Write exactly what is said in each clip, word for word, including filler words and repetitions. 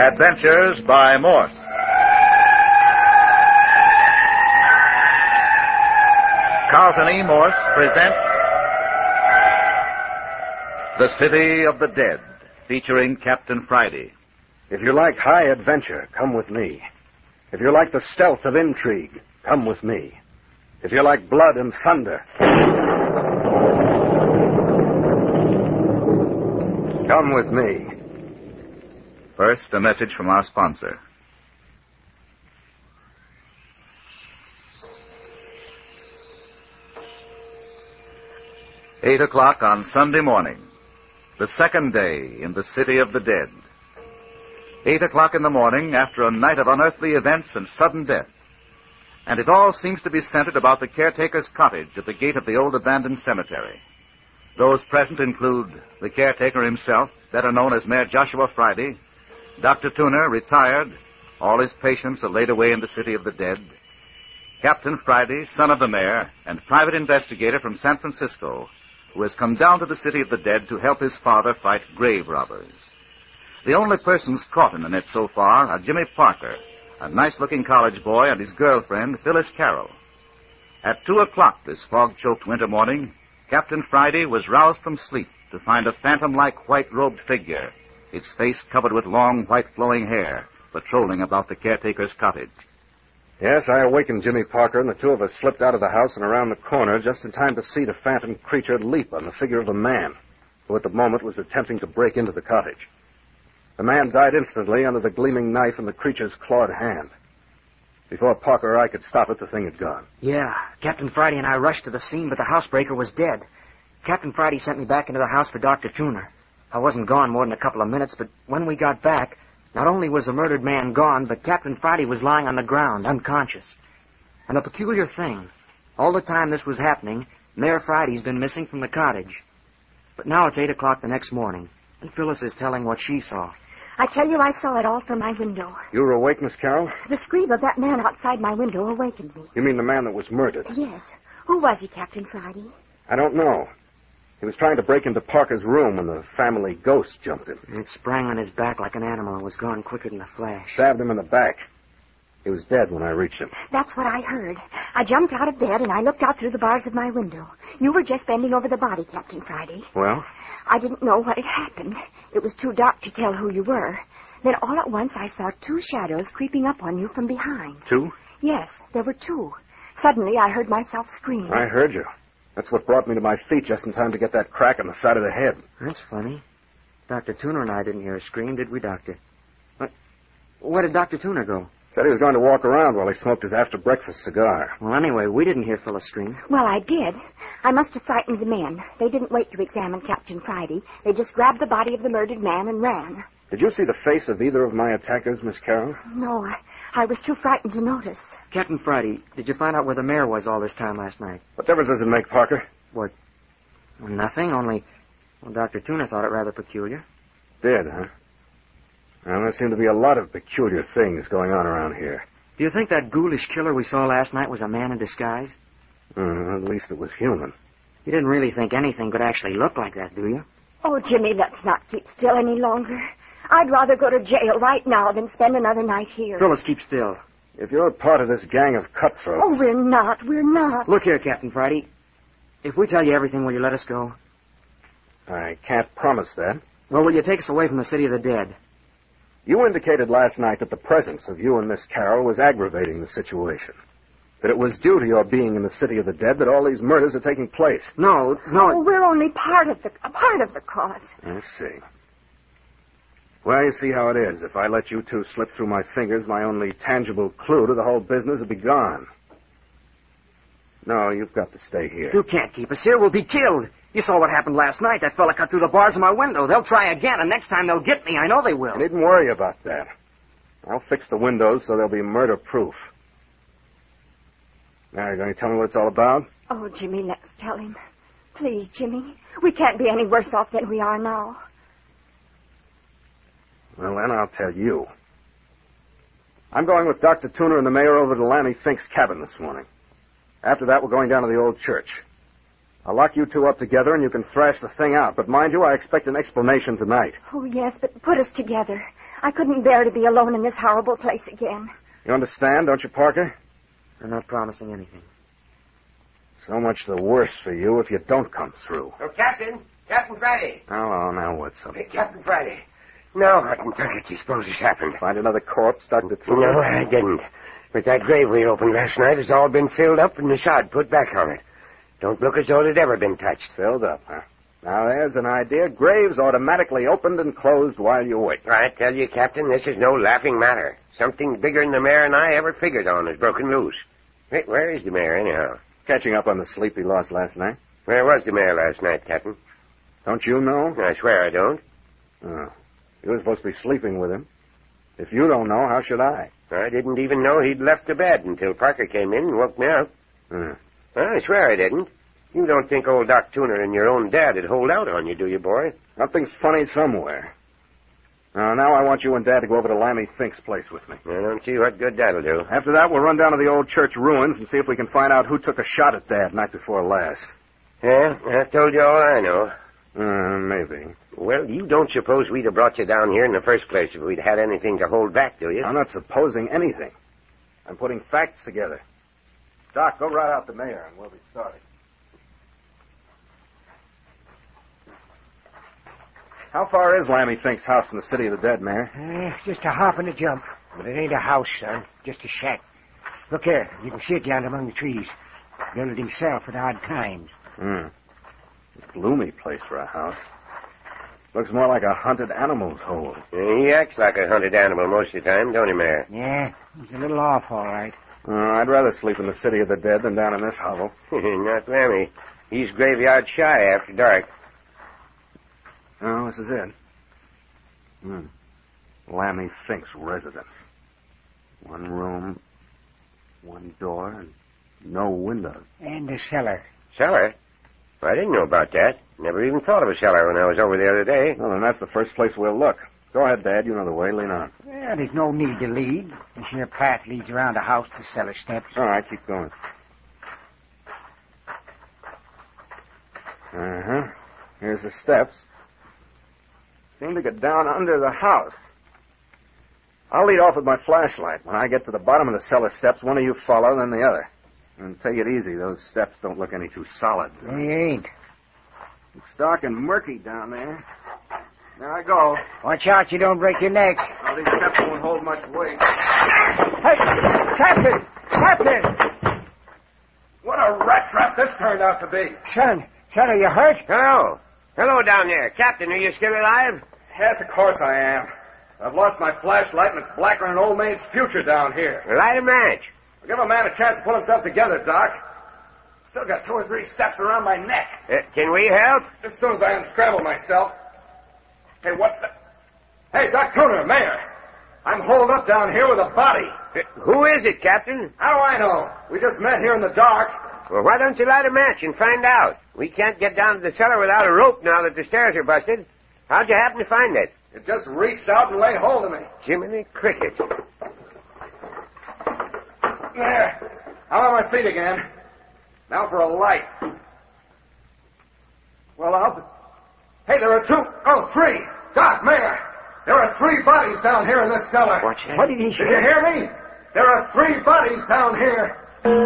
Adventures by Morse. Carlton E. Morse presents The City of the Dead, featuring Captain Friday. If you like high adventure, come with me. If you like the stealth of intrigue, come with me. If you like blood and thunder, come with me. First, a message from our sponsor. Eight o'clock on Sunday morning, the second day in the City of the Dead. Eight o'clock in the morning after a night of unearthly events and sudden death. And it all seems to be centered about the caretaker's cottage at the gate of the old abandoned cemetery. Those present include the caretaker himself, better known as Mayor Joshua Friday, Doctor Tuner, retired, all his patients are laid away in the City of the Dead, Captain Friday, son of the mayor, and private investigator from San Francisco, who has come down to the City of the Dead to help his father fight grave robbers. The only persons caught in the net so far are Jimmy Parker, a nice-looking college boy, and his girlfriend, Phyllis Carroll. At two o'clock this fog-choked winter morning, Captain Friday was roused from sleep to find a phantom-like white-robed figure, its face covered with long, white flowing hair, patrolling about the caretaker's cottage. Yes, I awakened Jimmy Parker, and the two of us slipped out of the house and around the corner just in time to see the phantom creature leap on the figure of a man, who at the moment was attempting to break into the cottage. The man died instantly under the gleaming knife in the creature's clawed hand. Before Parker or I could stop it, the thing had gone. Yeah, Captain Friday and I rushed to the scene, but the housebreaker was dead. Captain Friday sent me back into the house for Doctor Tuner. I wasn't gone more than a couple of minutes, but when we got back, not only was the murdered man gone, but Captain Friday was lying on the ground, unconscious. And a peculiar thing, all the time this was happening, Mayor Friday's been missing from the cottage. But now it's eight o'clock the next morning, and Phyllis is telling what she saw. I tell you, I saw it all from my window. You were awake, Miss Carroll? The scream of that man outside my window awakened me. You mean the man that was murdered? Yes. Who was he, Captain Friday? I don't know. He was trying to break into Parker's room when the family ghost jumped him. It sprang on his back like an animal and was gone quicker than a flash. Stabbed him in the back. He was dead when I reached him. That's what I heard. I jumped out of bed and I looked out through the bars of my window. You were just bending over the body, Captain Friday. Well? I didn't know what had happened. It was too dark to tell who you were. Then all at once I saw two shadows creeping up on you from behind. Two? Yes, there were two. Suddenly I heard myself scream. I heard you. That's what brought me to my feet just in time to get that crack on the side of the head. That's funny. Doctor Tuner and I didn't hear a scream, did we, Doctor? What? Where did Doctor Tuner go? Said he was going to walk around while he smoked his after-breakfast cigar. Well, anyway, we didn't hear Phyllis scream. Well, I did. I must have frightened the men. They didn't wait to examine Captain Friday. They just grabbed the body of the murdered man and ran. Did you see the face of either of my attackers, Miss Carroll? No, I, I was too frightened to notice. Captain Friday, did you find out where the mayor was all this time last night? What difference does it make, Parker? What? Well, nothing, only... Well, Doctor Tuner thought it rather peculiar. Did, huh? Well, there seem to be a lot of peculiar things going on around here. Do you think that ghoulish killer we saw last night was a man in disguise? Uh, at least it was human. You didn't really think anything could actually look like that, do you? Oh, Jimmy, let's not keep still any longer. I'd rather go to jail right now than spend another night here. Phyllis, keep still. If you're part of this gang of cutthroats... Oh, we're not. We're not. Look here, Captain Friday. If we tell you everything, will you let us go? I can't promise that. Well, will you take us away from the City of the Dead? You indicated last night that the presence of you and Miss Carroll was aggravating the situation. That it was due to your being in the City of the Dead that all these murders are taking place. No, no... Oh, we're only part of the a part of the cause. I see. Well, you see how it is. If I let you two slip through my fingers, my only tangible clue to the whole business would be gone. No, you've got to stay here. You can't keep us here. We'll be killed. You saw what happened last night. That fella cut through the bars of my window. They'll try again, and next time they'll get me. I know they will. You needn't worry about that. I'll fix the windows so they'll be murder-proof. Now, you going to tell me what it's all about? Oh, Jimmy, let's tell him. Please, Jimmy. We can't be any worse off than we are now. Well, then I'll tell you. I'm going with Doctor Tuner and the mayor over to Lanny Fink's cabin this morning. After that, we're going down to the old church. I'll lock you two up together and you can thrash the thing out. But mind you, I expect an explanation tonight. Oh, yes, but put us together. I couldn't bear to be alone in this horrible place again. You understand, don't you, Parker? I'm not promising anything. So much the worse for you if you don't come through. Oh, Captain! Captain Friday! Oh, now what's up? Hey, Captain Friday. No, I can tell you suppose it's happened. Find another corpse, Doctor Thune? No, I didn't. But that grave we opened last night has all been filled up and the sod put back on it. Don't look as though it had ever been touched. Filled up, huh? Now, there's an idea. Graves automatically opened and closed while you wait. I tell you, Captain, this is no laughing matter. Something bigger than the mayor and I ever figured on has broken loose. Hey, where is the mayor, anyhow? Catching up on the sleep he lost last night. Where was the mayor last night, Captain? Don't you know? I swear I don't. Oh. You were supposed to be sleeping with him. If you don't know, how should I? I didn't even know he'd left the bed until Parker came in and woke me up. Hmm. I swear I didn't. You don't think old Doc Tuner and your own dad would hold out on you, do you, boy? Something's funny somewhere. Now, now I want you and Dad to go over to Lammy Fink's place with me. I don't see what good that'll do. After that, we'll run down to the old church ruins and see if we can find out who took a shot at Dad night before last. Yeah, I told you all I know. Uh, maybe. Well, you don't suppose we'd have brought you down here in the first place if we'd had anything to hold back, do you? I'm not supposing anything. I'm putting facts together. Doc, go right out the mayor and we'll be starting. How far is Lammy Fink's house from the city of the dead, Mayor? Uh, just a hop and a jump. But it ain't a house, son. Just a shack. Look here. You can see it yonder among the trees. Built it himself at odd times. Hmm. Gloomy place for a house. Looks more like a hunted animal's hole. Yeah, he acts like a hunted animal most of the time, don't he, Mayor? Yeah, he's a little off, all right. Uh, I'd rather sleep in the city of the dead than down in this hovel. Not Lammy. He's graveyard shy after dark. Oh, this is it. Hmm. Lammy Fink's residence. One room, one door, and no windows. And a cellar. Cellar? I didn't know about that. Never even thought of a cellar when I was over the other day. Well, then that's the first place we'll look. Go ahead, Dad. You know the way. Lean on. Well, there's no need to lead. This here path leads around the house to cellar steps. All right, keep going. Uh-huh. Here's the steps. Seem to get down under the house. I'll lead off with my flashlight. When I get to the bottom of the cellar steps, one of you follow, then the other. And take it easy. Those steps don't look any too solid. They ain't. It's dark and murky down there. There I go. Watch out you don't break your neck. Well, these steps won't hold much weight. Hey, Captain! Captain! What a rat trap this turned out to be. Son, son, are you hurt? Hello. Hello down there. Captain, are you still alive? Yes, of course I am. I've lost my flashlight, and it's blacker than an old maid's future down here. Light a match. I'll give a man a chance to pull himself together, Doc. Still got two or three steps around my neck. Uh, can we help? As soon as I unscramble myself. Hey, what's that? Hey, Doc Tuner, Mayor. I'm holed up down here with a body. Uh, who is it, Captain? How do I know? We just met here in the dark. Well, why don't you light a match and find out? We can't get down to the cellar without a rope now that the stairs are busted. How'd you happen to find it? It just reached out and laid hold of me. Jiminy Cricket. There. I'm on my feet again. Now for a light. Well, I'll... Hey, there are two... Oh, three. Doc, Mayor. There are three bodies down here in this cellar. Watch it. What did he Did say? you hear me? There are three bodies down here.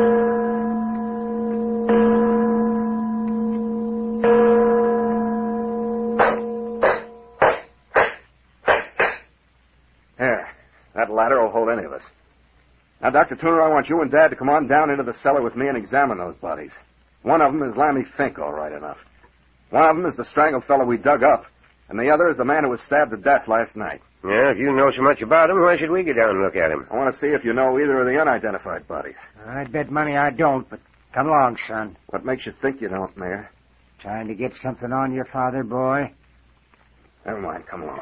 There. That ladder will hold any of us. Now, Doctor Tuner, I want you and Dad to come on down into the cellar with me and examine those bodies. One of them is Lammy Fink, all right enough. One of them is the strangled fellow we dug up, and the other is the man who was stabbed to death last night. Yeah, if you know so much about him, why should we get down and look at him? I want to see if you know either of the unidentified bodies. I'd bet money I don't, but come along, son. What makes you think you don't, Mayor? Trying to get something on your father, boy? Never mind, come along.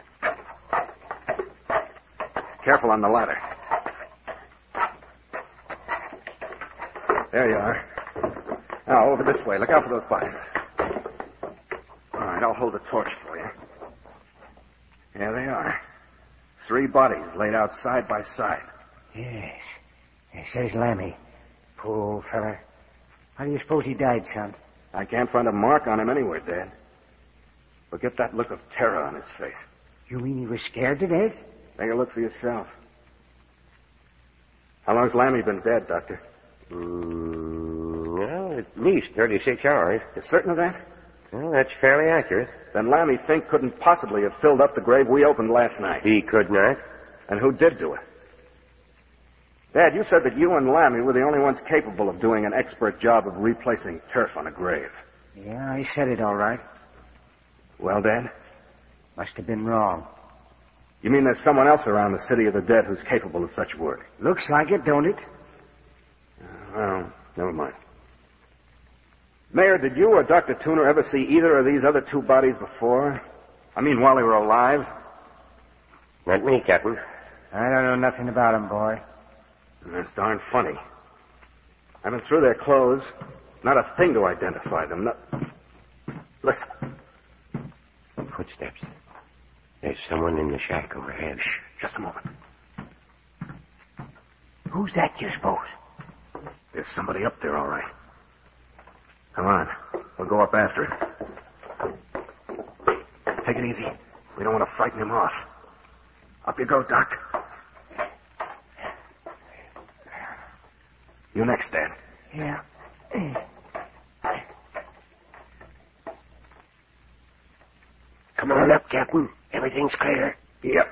Careful on the ladder. There you are. Now, over this way. Look out for those boxes. All right, I'll hold the torch for you. There they are. Three bodies laid out side by side. Yes. It says Lammy. Poor old fella. How do you suppose he died, son? I can't find a mark on him anywhere, Dad. But get that look of terror on his face. You mean he was scared to death? Take a look for yourself. How long's Lammy been dead, Doctor? Mm, well, at least thirty-six hours. You certain of that? Well, that's fairly accurate. Then Lammy Fink couldn't possibly have filled up the grave we opened last night. He could not. And who did do it? Dad, you said that you and Lammy were the only ones capable of doing an expert job of replacing turf on a grave. Yeah, I said it all right. Well, Dad? Must have been wrong. You mean there's someone else around the city of the dead who's capable of such work? Looks like it, don't it? Well, never mind. Mayor, did you or Doctor Tuner ever see either of these other two bodies before? I mean, while they were alive? Not me, Captain. I don't know nothing about him, boy. That's darn funny. I've been through their clothes. Not a thing to identify them. Not... Listen. Footsteps. There's someone in the shack overhead. Shh, just a moment. Who's that, you suppose? There's somebody up there, all right. Come on. We'll go up after it. Take it easy. We don't want to frighten him off. Up you go, Doc. You next, Dad. Yeah. Come on up, Captain. Everything's clear. Yep.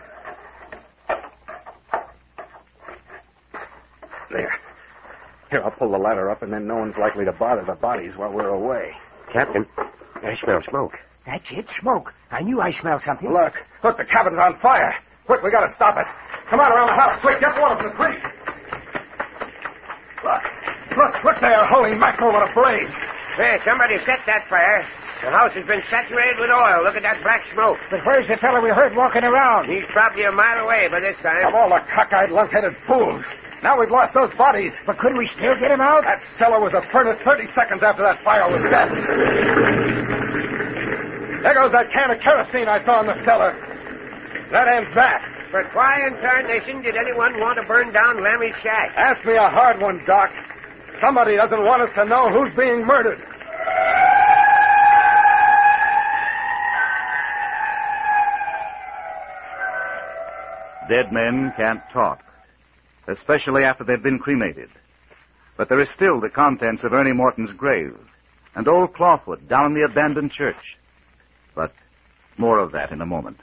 There. Here, I'll pull the ladder up, and then no one's likely to bother the bodies while we're away. Captain, I smell smoke. That's it, smoke. I knew I smelled something. Look. Look, the cabin's on fire. Quick, we gotta stop it. Come on around the house. Quick, get water from the creek. Look. Look, look there. Holy mackerel, what a blaze. Hey, somebody set that fire. The house has been saturated with oil. Look at that black smoke. But where's the fellow we heard walking around? He's probably a mile away by this time. Of all the cockeyed, lunk-headed fools. Now we've lost those bodies. But couldn't we still get him out? That cellar was a furnace thirty seconds after that fire was set. There goes that can of kerosene I saw in the cellar. That ends that. But why in tarnation did anyone want to burn down Lammy's shack? Ask me a hard one, Doc. Somebody doesn't want us to know who's being murdered. Dead men can't talk, especially after they've been cremated. But there is still the contents of Ernie Morton's grave and old clawfoot down in the abandoned church. But more of that in a moment.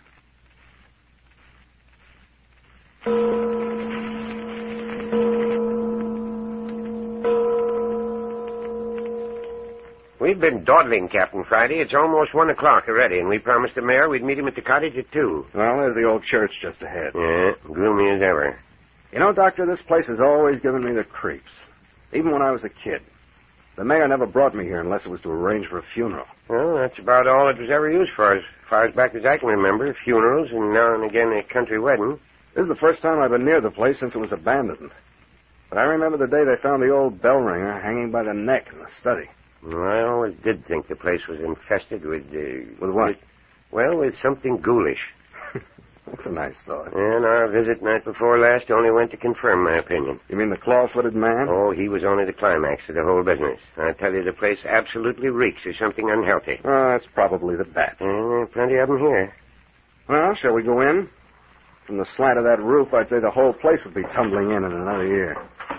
We've been dawdling, Captain Friday. It's almost one o'clock already, and we promised the mayor we'd meet him at the cottage at two. Well, there's the old church just ahead. Yeah, gloomy as ever. You know, Doctor, this place has always given me the creeps. Even when I was a kid. The mayor never brought me here unless it was to arrange for a funeral. Well, that's about all it was ever used for, as far as back as I can remember. Funerals and now and again a country wedding. This is the first time I've been near the place since it was abandoned. But I remember the day they found the old bell ringer hanging by the neck in the study. Well, I always did think the place was infested with... Uh, with what? With, well, with something ghoulish. That's a nice thought. And our visit night before last only went to confirm my opinion. You mean the claw-footed man? Oh, he was only the climax of the whole business. I tell you, the place absolutely reeks of something unhealthy. Oh, that's probably the bats. And there are plenty of them here. Well, shall we go in? From the slant of that roof, I'd say the whole place would be tumbling in in another year.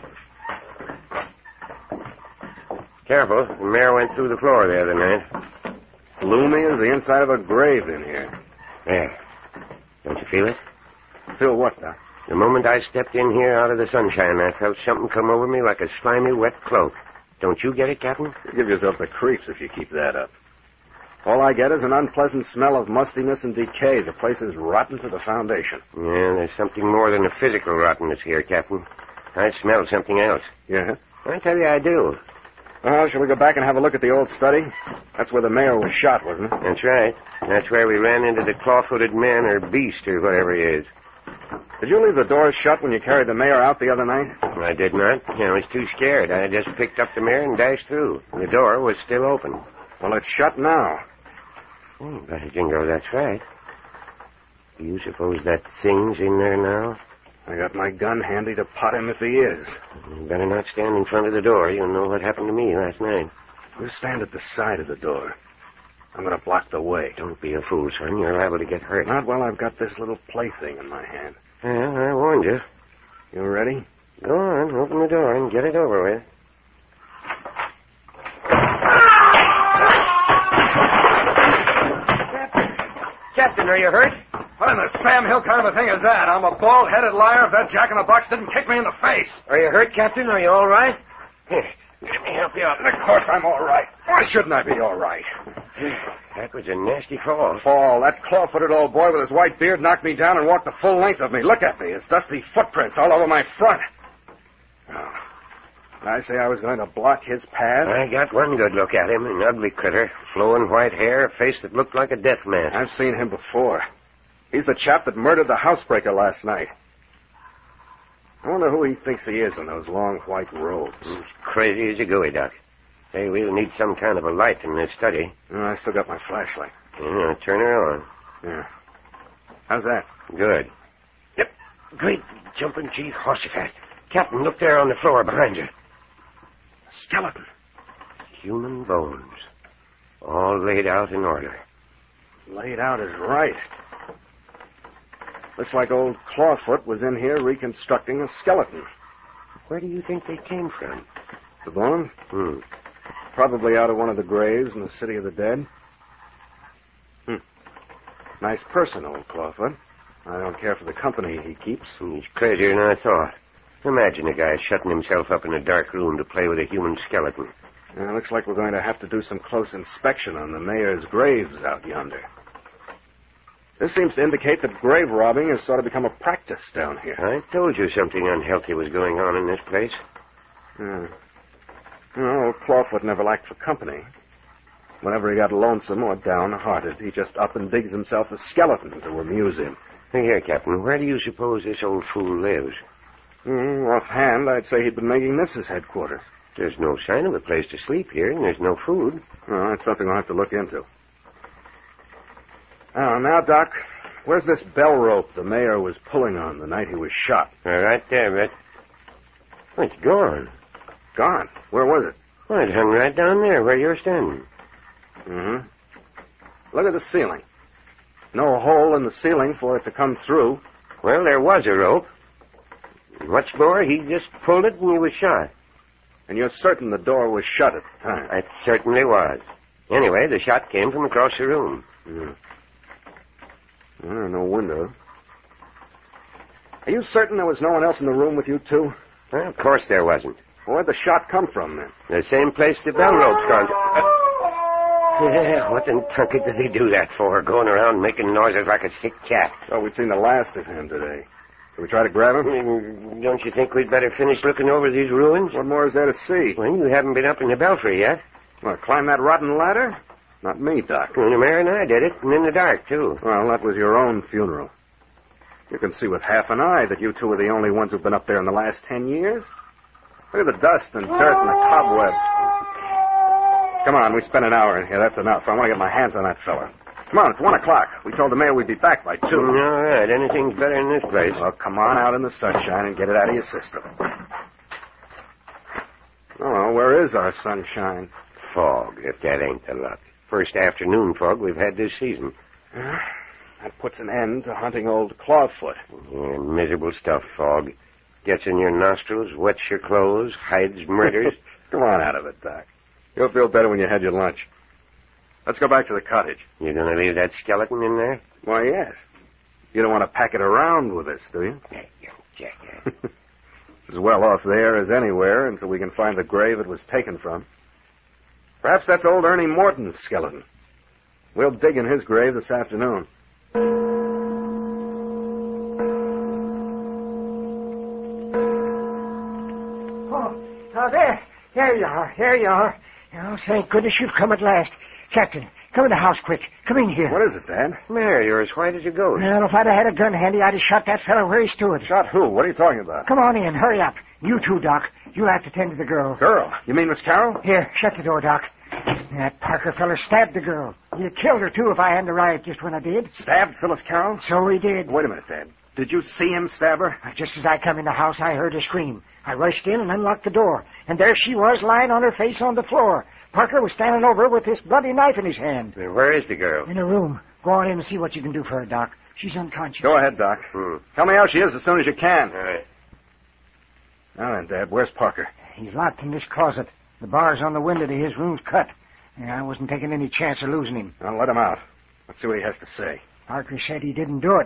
Careful. The mayor went through the floor the other night. Gloomy as the inside of a grave in here. There. Don't you feel it? Feel what, Doc? The moment I stepped in here out of the sunshine, I felt something come over me like a slimy, wet cloak. Don't you get it, Captain? You give yourself the creeps if you keep that up. All I get is an unpleasant smell of mustiness and decay. The place is rotten to the foundation. Yeah, there's something more than a physical rottenness here, Captain. I smell something else. Yeah? I tell you, I do. Well, shall we go back and have a look at the old study? That's where the mayor was shot, wasn't it? That's right. That's where we ran into the claw-footed man or beast or whatever he is. Did you leave the doors shut when you carried the mayor out the other night? I did not. I was too scared. I just picked up the mayor and dashed through. The door was still open. Well, it's shut now. Oh, by jingo, that's right. Do you suppose that thing's in there now? I got my gun handy to pot him if he is. You better not stand in front of the door. You'll know what happened to me last night. We'll stand at the side of the door. I'm going to block the way. Don't be a fool, son. You're liable to get hurt. Not while I've got this little plaything in my hand. Well, I warned you. You ready? Go on, open the door and get it over with. Captain, are you hurt? What in the Sam Hill kind of a thing is that? I'm a bald-headed liar if that jack-in-the-box didn't kick me in the face. Are you hurt, Captain? Are you all right? Here, let me help you up. Of course I'm all right. Why shouldn't I be all right? That was a nasty fall. Fall. That claw-footed old boy with his white beard knocked me down and walked the full length of me. Look at me. It's dusty footprints all over my front. Oh. Did I say I was going to block his path? I got one good look at him, an ugly critter. Flowing white hair, a face that looked like a death mask. I've seen him before. He's the chap that murdered the housebreaker last night. I wonder who he thinks he is in those long white robes. He's crazy as you go, Doc. Hey, we'll need some kind of a light in this study. Oh, I still got my flashlight. Yeah, turn her on. Yeah. How's that? Good. Yep. Great jumping chief horsefat. Captain, look there on the floor behind you. Skeleton. Human bones. All laid out in order. Laid out is right. Looks like old Clawfoot was in here reconstructing a skeleton. Where do you think they came from? The bones? Hmm. Probably out of one of the graves in the City of the Dead. Hmm. Nice person, old Clawfoot. I don't care for the company he keeps. He's crazier than I thought. Imagine a guy shutting himself up in a dark room to play with a human skeleton. Uh, looks like we're going to have to do some close inspection on the mayor's graves out yonder. This seems to indicate that grave robbing has sort of become a practice down here. I told you something unhealthy was going on in this place. Yeah. Well, old Clawfoot never lacked for company. Whenever he got lonesome or downhearted, he just up and digs himself a skeleton to amuse him. Here, Captain, where do you suppose this old fool lives? Mm, offhand, I'd say he'd been making this his headquarters. There's no sign of a place to sleep here, and there's no food. Well, that's something we'll have to look into. Oh, now, Doc, where's this bell rope the mayor was pulling on the night he was shot? Uh, right there, Red. Oh, it's gone. Gone? Where was it? Well, it hung right down there where you're standing. Mm-hmm. Look at the ceiling. No hole in the ceiling for it to come through. Well, there was a rope. What's more, he just pulled it and he was shot. And you're certain the door was shut at the time? It certainly was. Anyway, the shot came from across the room. Mm. Well, no window. Are you certain there was no one else in the room with you, too? Well, of course there wasn't. Where'd the shot come from, then? The same place the bell rope's gone to. Uh, yeah, what in tunket does he do that for, going around making noises like a sick cat? Oh, we'd seen the last of him today. Shall we try to grab him? Mm, Don't you think we'd better finish looking over these ruins? What more is there to see? Well, you haven't been up in the belfry yet. Well, climb that rotten ladder? Not me, Doc. Well, the mayor and I did it, and in the dark, too. Well, that was your own funeral. You can see with half an eye that you two are the only ones who've been up there in the last ten years. Look at the dust and dirt and the cobwebs. Come on, we spent an hour in here. That's enough. I want to get my hands on that fella. Come on, it's one o'clock. We told the mayor we'd be back by two. Mm, all right, anything's better in this place. Well, come on out in the sunshine and get it out of your system. Oh, where is our sunshine? Fog, if that ain't the luck. First afternoon fog we've had this season. Uh, that puts an end to hunting old Clawfoot. Yeah, miserable stuff, fog. Gets in your nostrils, wets your clothes, hides murders. Come on out of it, Doc. You'll feel better when you had your lunch. Let's go back to the cottage. You gonna leave that skeleton in there? Why, yes. You don't want to pack it around with us, do you? Yeah, you jackass. It's as well off there as anywhere until we can find the grave it was taken from. Perhaps that's old Ernie Morton's skeleton. We'll dig in his grave this afternoon. Oh, oh, there. There you are. There you are. Oh, thank goodness you've come at last. Captain, come in the house quick. Come in here. What is it, Dad? Mayor, you're as white as a ghost. Well, if I'd have had a gun handy, I'd have shot that fellow where he stood. Shot who? What are you talking about? Come on in. Hurry up. You too, Doc. You'll have to tend to the girl. Girl? You mean Miss Carroll? Here, shut the door, Doc. That Parker feller stabbed the girl. He killed her, too, if I hadn't arrived just when I did. Stabbed Phyllis Carroll? So he did. Wait a minute, Dad. Did you see him stab her? Just as I come in the house, I heard her scream. I rushed in and unlocked the door. And there she was, lying on her face on the floor. Parker was standing over her with this bloody knife in his hand. Where is the girl? In her room. Go on in and see what you can do for her, Doc. She's unconscious. Go ahead, Doc. Hmm. Tell me how she is as soon as you can. All right. Now then, Dad, where's Parker? He's locked in this closet. The bars on the window to his room's cut. And I wasn't taking any chance of losing him. I'll let him out. Let's see what he has to say. Parker said he didn't do it.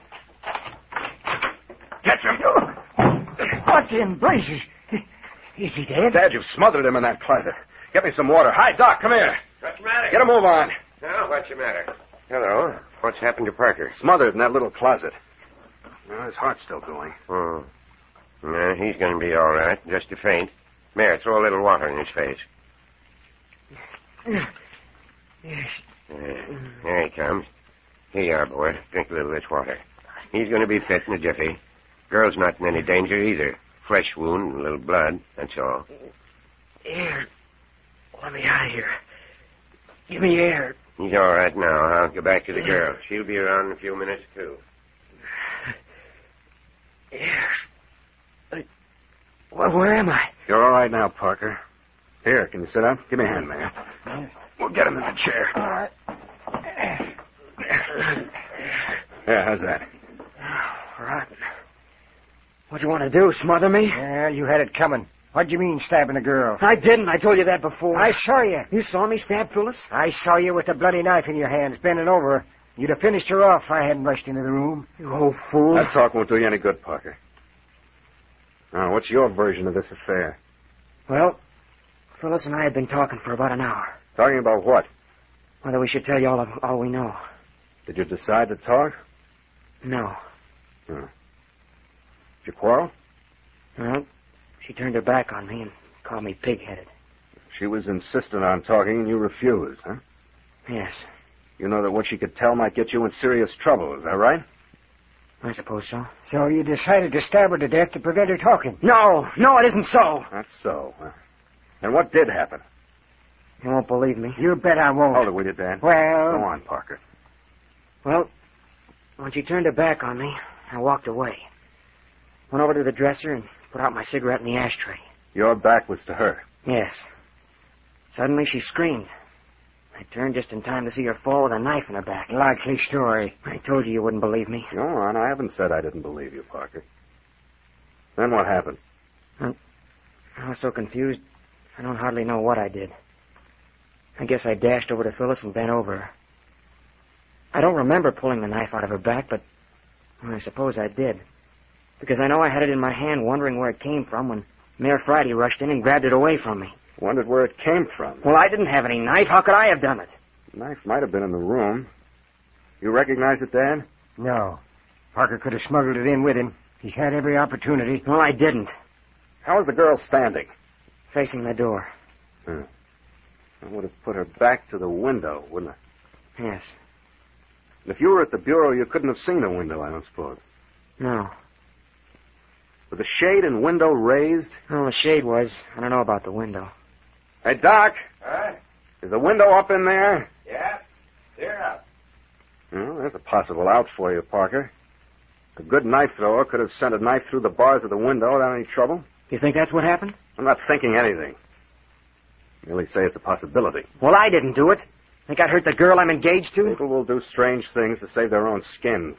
Catch him! What in blazes? Is he dead? Dad, you've smothered him in that closet. Get me some water. Hi, Doc, come here. What's the matter? Get a move on. No, what's the matter? Hello. What's happened to Parker? Smothered in that little closet. Well, his heart's still going. Hmm. No, he's going to be all right. Just a faint. Mayor, throw a little water in his face. Yes. Uh, there he comes. Here you are, boy. Drink a little of this water. He's going to be fit in a jiffy. Girl's not in any danger either. Flesh wound and a little blood, that's all. Air. Let me out of here. Give me air. He's all right now. I'll go back to the girl. She'll be around in a few minutes, too. Air. I... Well, where am I? You're all right now, Parker. Here, can you sit up? Give me a hand, man. We'll get him in the chair. All right. Yeah, how's that? Rotten. What'd you want to do, smother me? Yeah, you had it coming. What'd you mean, stabbing a girl? I didn't. I told you that before. I saw you. You saw me stab Phyllis? I saw you with the bloody knife in your hands, bending over her. You'd have finished her off if I hadn't rushed into the room. You old fool. That talk won't do you any good, Parker. Now, what's your version of this affair? Well, Phyllis and I had been talking for about an hour. Talking about what? Whether we should tell you all of all we know. Did you decide to talk? No. Hmm. Did you quarrel? Well, she turned her back on me and called me pig-headed. She was insistent on talking and you refused, huh? Yes, You know that what she could tell might get you in serious trouble, is that right? I suppose so. So you decided to stab her to death to prevent her talking? No, no, it isn't so. That's so. Huh? And what did happen? You won't believe me. You bet I won't. Hold it, will you, Dad? Well... Go on, Parker. Well, when she turned her back on me, I walked away. Went over to the dresser and put out my cigarette in the ashtray. Your back was to her. Yes. Suddenly she screamed. I turned just in time to see her fall with a knife in her back. Likely story. I told you you wouldn't believe me. Go on, I haven't said I didn't believe you, Parker. Then what happened? I, I was so confused, I don't hardly know what I did. I guess I dashed over to Phyllis and bent over her. I don't remember pulling the knife out of her back, but well, I suppose I did. Because I know I had it in my hand wondering where it came from when Mayor Friday rushed in and grabbed it away from me. Wondered where it came from. Well, I didn't have any knife. How could I have done it? The knife might have been in the room. You recognize it, Dad? No. Parker could have smuggled it in with him. He's had every opportunity. Well, I didn't. How was the girl standing? Facing the door. Hmm. I would have put her back to the window, wouldn't I? Yes. If you were at the bureau, you couldn't have seen the window, I don't suppose. No. With the shade and window raised? Well, the shade was. I don't know about the window. Hey, Doc. Huh? Is the window up in there? Yeah. Clear up. Well, there's a possible out for you, Parker. A good knife thrower could have sent a knife through the bars of the window without any trouble. You think that's what happened? I'm not thinking anything. Merely say it's a possibility. Well, I didn't do it. Think I'd hurt the girl I'm engaged to? People will do strange things to save their own skins.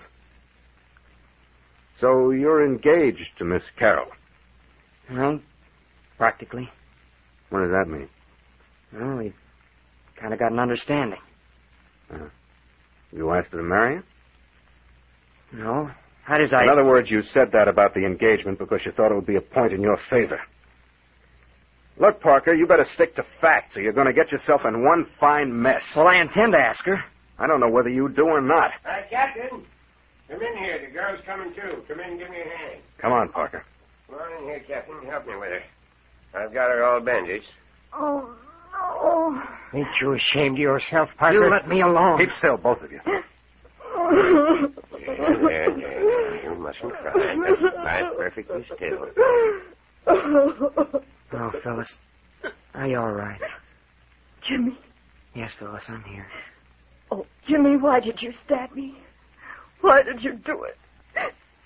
So you're engaged to Miss Carroll. Well, practically. What does that mean? Well, we've kind of got an understanding. Uh, you asked her to marry you? No. How does I... In other words, you said that about the engagement because you thought it would be a point in your favor. Look, Parker, you better stick to facts or you're going to get yourself in one fine mess. Well, I intend to ask her. I don't know whether you do or not. Uh, Captain, come in here. The girl's coming, too. Come in and give me a hand. Come on, Parker. Come on in here, Captain. Help me with her. I've got her all bandaged. Oh, no. Ain't you ashamed of yourself, Parker? You let me alone. Keep still, both of you. There, there, there. You mustn't cry. Just lie perfectly still. Oh, Phyllis. Are you all right? Jimmy. Yes, Phyllis, I'm here. Oh, Jimmy, why did you stab me? Why did you do it?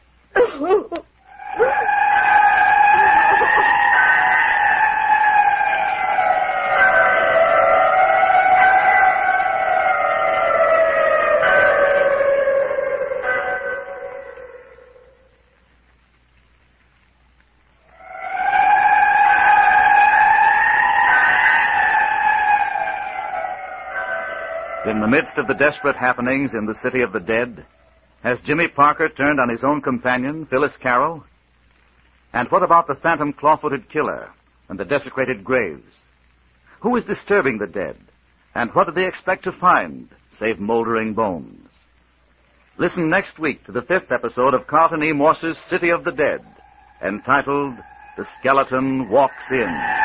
In the midst of the desperate happenings in the city of the dead, has Jimmy Parker turned on his own companion, Phyllis Carroll? And what about the phantom claw-footed killer and the desecrated graves? Who is disturbing the dead, and what do they expect to find, save moldering bones? Listen next week to the fifth episode of Carlton E. Morse's City of the Dead, entitled The Skeleton Walks In.